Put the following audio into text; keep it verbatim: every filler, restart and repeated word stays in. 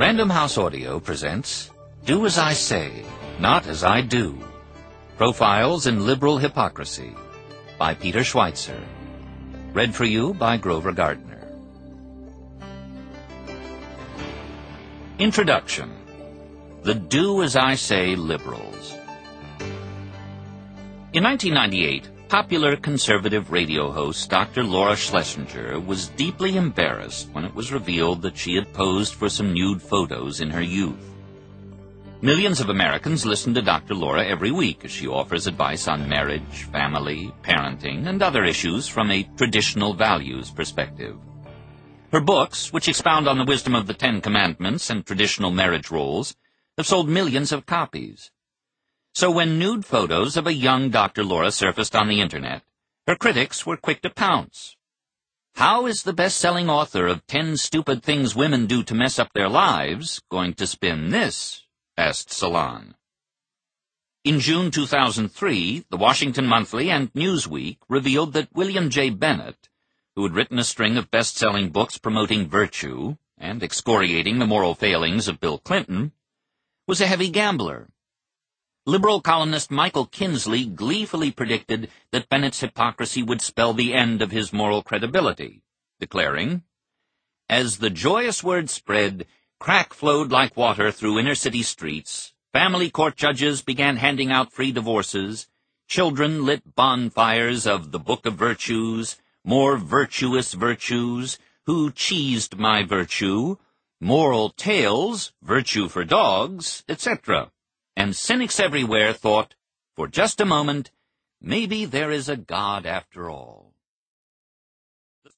Random House Audio presents Do As I Say, Not As I Do. Profiles in Liberal Hypocrisy by Peter Schweitzer. Read for you by Grover Gardner. Introduction. The Do As I Say Liberals. In nineteen ninety-eight, popular conservative radio host Doctor Laura Schlesinger was deeply embarrassed when it was revealed that she had posed for some nude photos in her youth. Millions of Americans listen to Doctor Laura every week as she offers advice on marriage, family, parenting, and other issues from a traditional values perspective. Her books, which expound on the wisdom of the Ten Commandments and traditional marriage roles, have sold millions of copies. So when nude photos of a young Doctor Laura surfaced on the Internet, her critics were quick to pounce. How is the best-selling author of Ten Stupid Things Women Do to Mess Up Their Lives going to spin this? Asked Salon. In June two thousand three, the Washington Monthly and Newsweek revealed that William J. Bennett, who had written a string of best-selling books promoting virtue and excoriating the moral failings of Bill Clinton, was a heavy gambler. Liberal columnist Michael Kinsley gleefully predicted that Bennett's hypocrisy would spell the end of his moral credibility, declaring, "As the joyous word spread, crack flowed like water through inner-city streets, family court judges began handing out free divorces, children lit bonfires of the Book of Virtues, more virtuous virtues, who cheesed my virtue, moral tales, virtue for dogs, et cetera" And cynics everywhere thought, for just a moment, maybe there is a God after all.